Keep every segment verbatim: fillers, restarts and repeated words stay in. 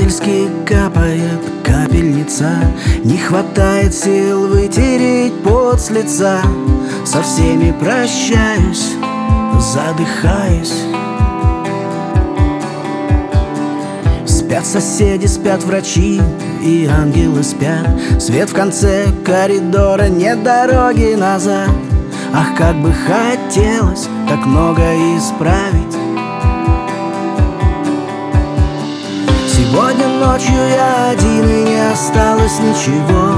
Издевательски капает капельница, не хватает сил вытереть пот с лица. Со всеми прощаюсь, задыхаюсь. Спят соседи, спят врачи, и ангелы спят. Свет в конце коридора, нет дороги назад. Ах, как бы хотелось так много исправить. Сегодня ночью я один, и не осталось ничего.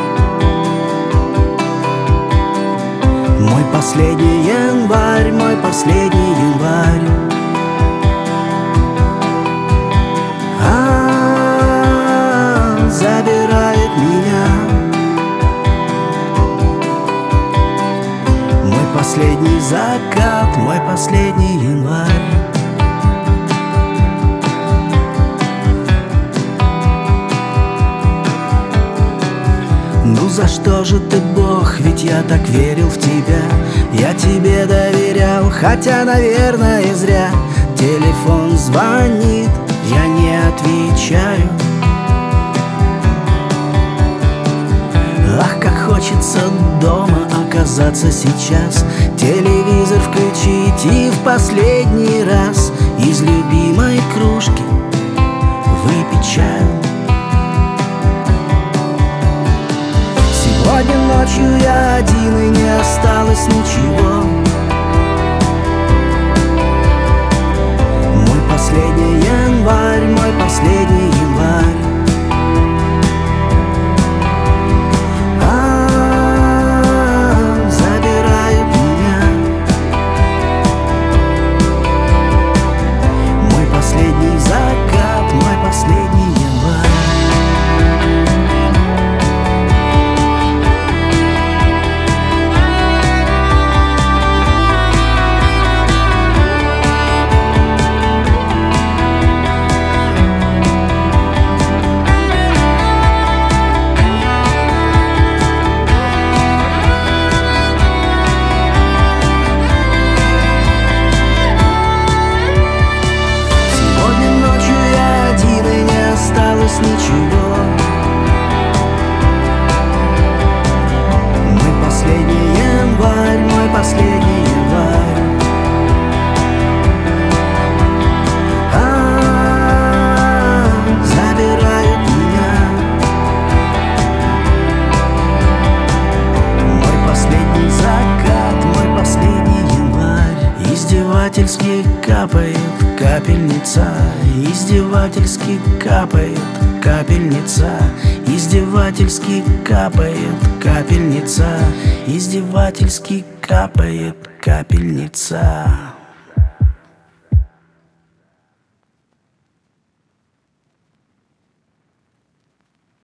Мой последний январь, мой последний январь. А, забирает меня мой последний закат, мой последний январь. Ну за что же ты, Бог, ведь я так верил в тебя. Я тебе доверял, хотя, наверное, зря. Телефон звонит, я не отвечаю. Ах, как хочется дома оказаться сейчас, телевизор включить и в последний раз из любимой кружки выпить чаю. Сегодня ночью я один, и не осталось ничего. Мой последний январь, мой последний январь. А, забирают меня мой последний закат, мой последний январь. Ничего. Мой последний январь, мой последний январь. А, забирают меня мой последний закат, мой последний январь. Издевательски капает капельница, издевательски капает капельница, издевательски капает капельница, издевательски капает капельница.